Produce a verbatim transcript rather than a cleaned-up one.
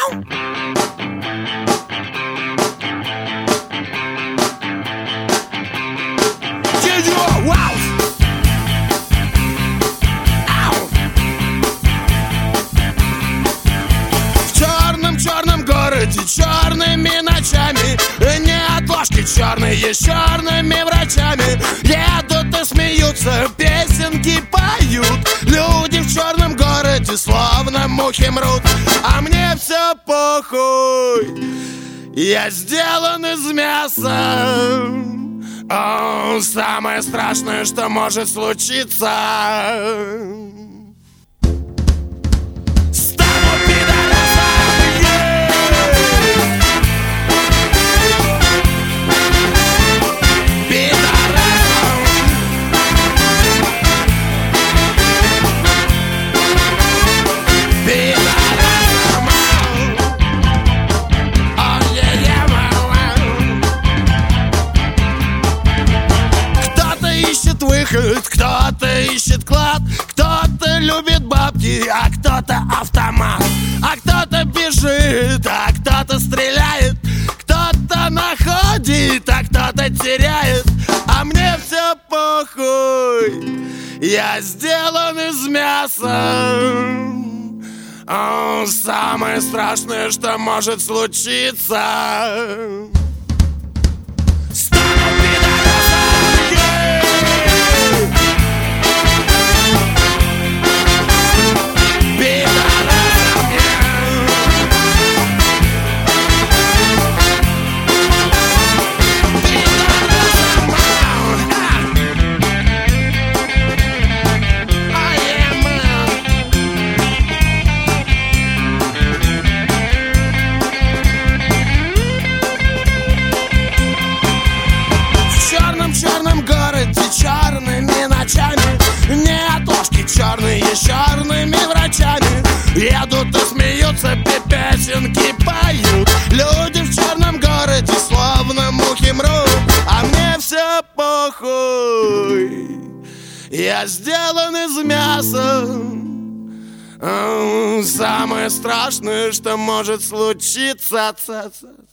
Черными ночами, не отложки черные, с черными врачами едут и смеются, песенки поют. Люди в черном городе словно мухи мрут, а мне все похуй. Я сделан из мяса. О, самое страшное, что может случиться. Кто-то ищет клад, кто-то любит бабки, а кто-то автомат, а кто-то бежит, а кто-то стреляет, кто-то находит, а кто-то теряет, а мне все похуй. Я сделан из мяса. О, самое страшное, что может случиться. Черными ночами, не отложки черные, с черными врачами едут и смеются, песенки поют. Люди в черном городе словно мухи мрут, а мне все похуй. Я сделан из мяса. О, самое страшное, что может случиться.